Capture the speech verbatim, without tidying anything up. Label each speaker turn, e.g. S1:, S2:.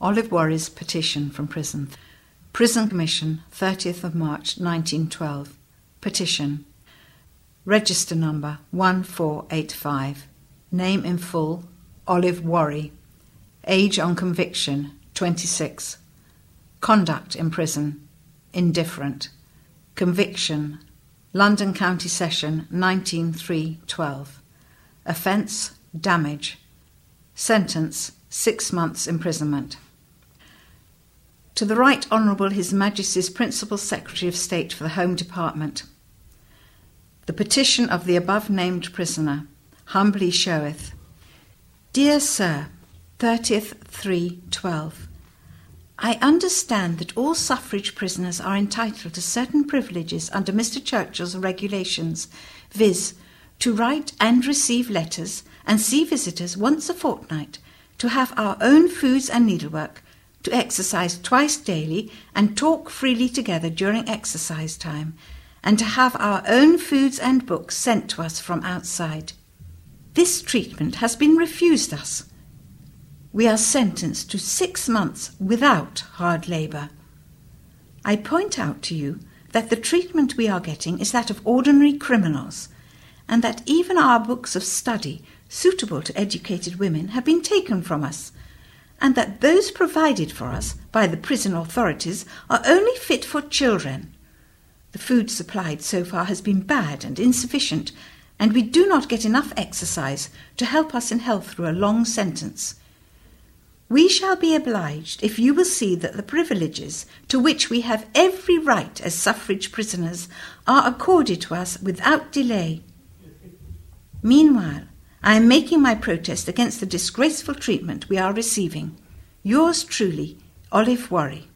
S1: Olive Worry's petition from prison. Prison Commission, thirtieth of March nineteen twelve. Petition. Register number one four eight five. Name in full, Olive Worry. Age on conviction, twenty-six. Conduct in prison, indifferent. Conviction, London County Session nineteen three twelve. Offence, damage. Sentence, six months imprisonment. To the Right Honourable His Majesty's Principal Secretary of State for the Home Department. The petition of the above-named prisoner humbly showeth. Dear Sir, thirtieth three twelve. I understand that all suffrage prisoners are entitled to certain privileges under Mister Churchill's regulations, viz. to write and receive letters and see visitors once a fortnight, to have our own foods and needlework, to exercise twice daily and talk freely together during exercise time, and to have our own foods and books sent to us from outside. This treatment has been refused us. We are sentenced to six months without hard labour. I point out to you that the treatment we are getting is that of ordinary criminals, and that even our books of study suitable to educated women have been taken from us, and that those provided for us by the prison authorities are only fit for children. The food supplied so far has been bad and insufficient, and we do not get enough exercise to help us in health through a long sentence. We shall be obliged if you will see that the privileges to which we have every right as suffrage prisoners are accorded to us without delay. Meanwhile, I am making my protest against the disgraceful treatment we are receiving. Yours truly, Olive Worry.